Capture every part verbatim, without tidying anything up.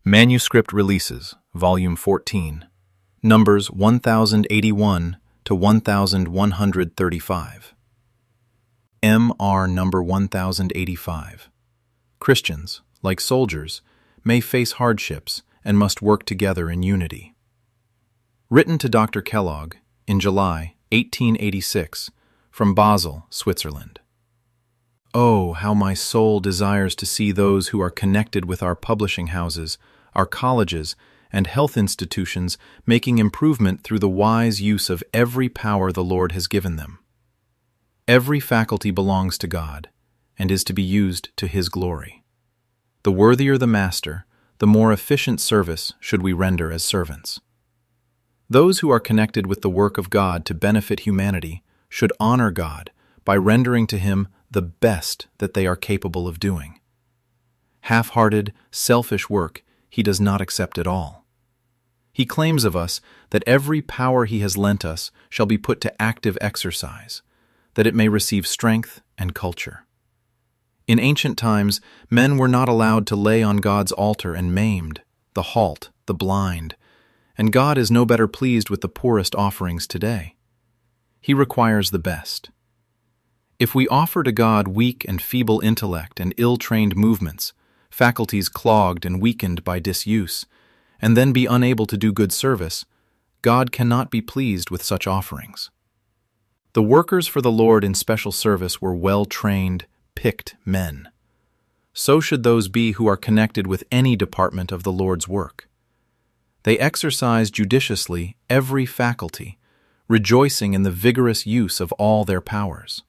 Manuscript Releases, Volume fourteen, Numbers one thousand eighty-one to one thousand one hundred thirty-five. M R Number one thousand eighty-five. Christians, like soldiers, may face hardships and must work together in unity. Written to Doctor Kellogg in July eighteen eighty-six from Basel, Switzerland. Oh, how my soul desires to see those who are connected with our publishing houses, our colleges, and health institutions making improvement through the wise use of every power the Lord has given them. Every faculty belongs to God and is to be used to His glory. The worthier the master, the more efficient service should we render as servants. Those who are connected with the work of God to benefit humanity should honor God by rendering to Him the best that they are capable of doing. Half-hearted, selfish work He does not accept at all. He claims of us that every power He has lent us shall be put to active exercise, that it may receive strength and culture. In ancient times, men were not allowed to lay on God's altar and maimed, the halt, the blind, and God is no better pleased with the poorest offerings today. He requires the best. If we offer to God weak and feeble intellect and ill-trained movements, faculties clogged and weakened by disuse, and then be unable to do good service, God cannot be pleased with such offerings. The workers for the Lord in special service were well-trained, picked men. So should those be who are connected with any department of the Lord's work. They exercise judiciously every faculty, rejoicing in the vigorous use of all their powers.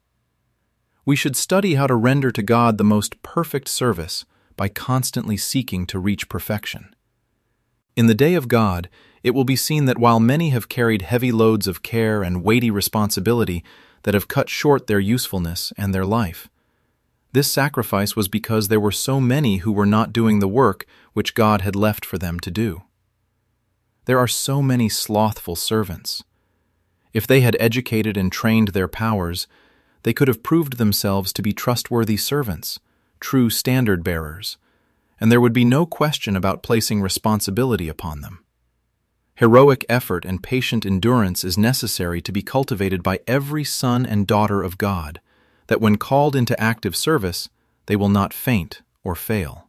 We should study how to render to God the most perfect service by constantly seeking to reach perfection. In the day of God, it will be seen that while many have carried heavy loads of care and weighty responsibility that have cut short their usefulness and their life, this sacrifice was because there were so many who were not doing the work which God had left for them to do. There are so many slothful servants. If they had educated and trained their powers, they could have proved themselves to be trustworthy servants, true standard-bearers, and there would be no question about placing responsibility upon them. Heroic effort and patient endurance is necessary to be cultivated by every son and daughter of God, that when called into active service, they will not faint or fail.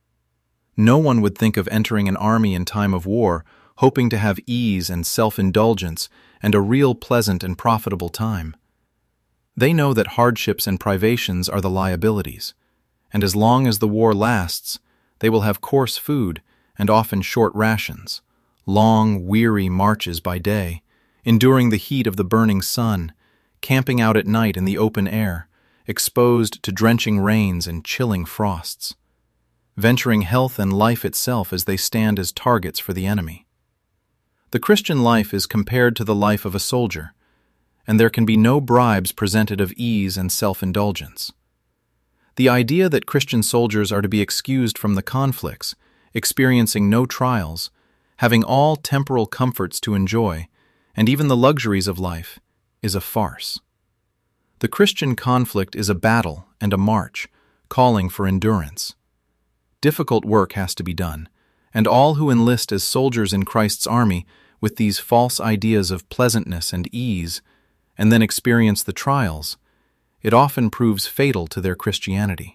No one would think of entering an army in time of war hoping to have ease and self-indulgence and a real pleasant and profitable time. They know that hardships and privations are the liabilities, and as long as the war lasts, they will have coarse food and often short rations, long, weary marches by day, enduring the heat of the burning sun, camping out at night in the open air, exposed to drenching rains and chilling frosts, venturing health and life itself as they stand as targets for the enemy. The Christian life is compared to the life of a soldier, and there can be no bribes presented of ease and self-indulgence. The idea that Christian soldiers are to be excused from the conflicts, experiencing no trials, having all temporal comforts to enjoy, and even the luxuries of life, is a farce. The Christian conflict is a battle and a march, calling for endurance. Difficult work has to be done, and all who enlist as soldiers in Christ's army with these false ideas of pleasantness and ease, and then experience the trials, it often proves fatal to their Christianity.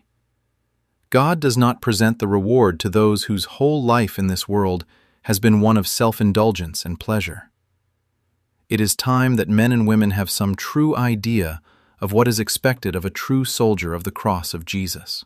God does not present the reward to those whose whole life in this world has been one of self-indulgence and pleasure. It is time that men and women have some true idea of what is expected of a true soldier of the cross of Jesus.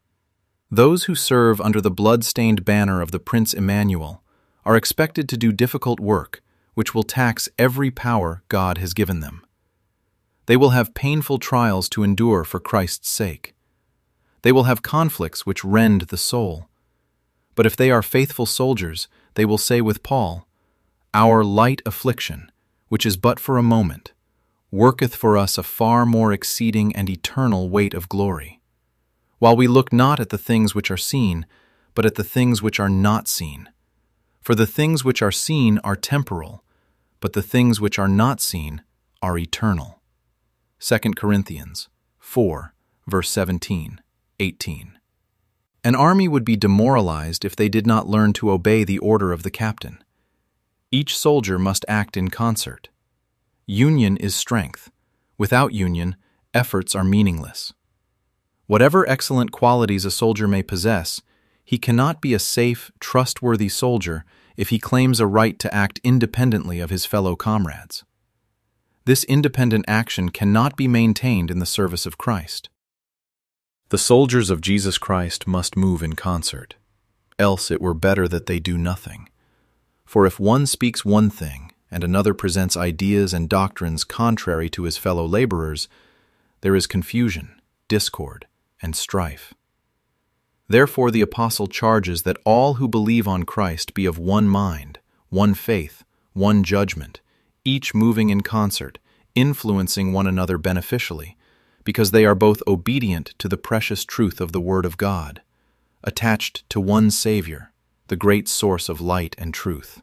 Those who serve under the blood-stained banner of the Prince Emmanuel are expected to do difficult work which will tax every power God has given them. They will have painful trials to endure for Christ's sake. They will have conflicts which rend the soul. But if they are faithful soldiers, they will say with Paul, "Our light affliction, which is but for a moment, worketh for us a far more exceeding and eternal weight of glory, while we look not at the things which are seen, but at the things which are not seen. For the things which are seen are temporal, but the things which are not seen are eternal." Second Corinthians four, verse seventeen, eighteen. An army would be demoralized if they did not learn to obey the order of the captain. Each soldier must act in concert. Union is strength. Without union, efforts are meaningless. Whatever excellent qualities a soldier may possess, he cannot be a safe, trustworthy soldier if he claims a right to act independently of his fellow comrades. This independent action cannot be maintained in the service of Christ. The soldiers of Jesus Christ must move in concert, else it were better that they do nothing. For if one speaks one thing, and another presents ideas and doctrines contrary to his fellow laborers, there is confusion, discord, and strife. Therefore the apostle charges that all who believe on Christ be of one mind, one faith, one judgment, each moving in concert, influencing one another beneficially, because they are both obedient to the precious truth of the Word of God, attached to one Savior, the great source of light and truth.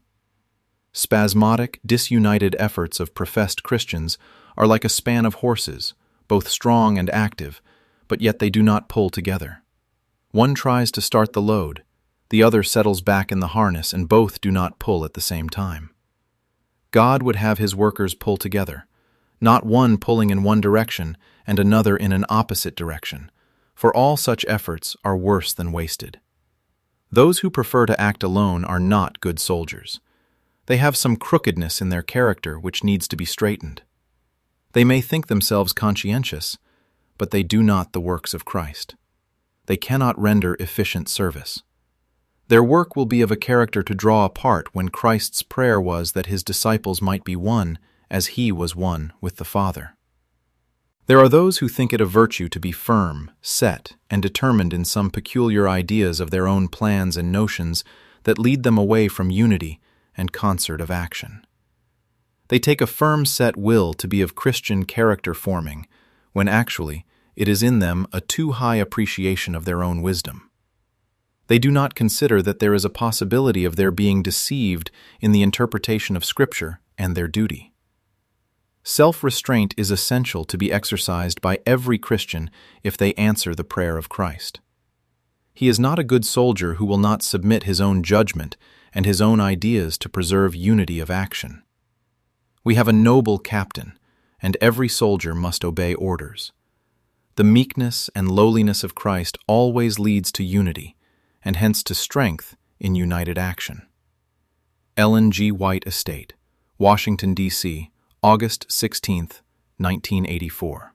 Spasmodic, disunited efforts of professed Christians are like a span of horses, both strong and active, but yet they do not pull together. One tries to start the load, the other settles back in the harness, and both do not pull at the same time. God would have his workers pull together, not one pulling in one direction and another in an opposite direction, for all such efforts are worse than wasted. Those who prefer to act alone are not good soldiers. They have some crookedness in their character which needs to be straightened. They may think themselves conscientious, but they do not the works of Christ. They cannot render efficient service. Their work will be of a character to draw apart when Christ's prayer was that his disciples might be one as he was one with the Father. There are those who think it a virtue to be firm, set, and determined in some peculiar ideas of their own plans and notions that lead them away from unity and concert of action. They take a firm set will to be of Christian character forming, when actually it is in them a too high appreciation of their own wisdom. They do not consider that there is a possibility of their being deceived in the interpretation of Scripture and their duty. Self-restraint is essential to be exercised by every Christian if they answer the prayer of Christ. He is not a good soldier who will not submit his own judgment and his own ideas to preserve unity of action. We have a noble captain, and every soldier must obey orders. The meekness and lowliness of Christ always leads to unity, and hence to strength in united action. Ellen G. White Estate, Washington, D C, August sixteenth, nineteen eighty-four.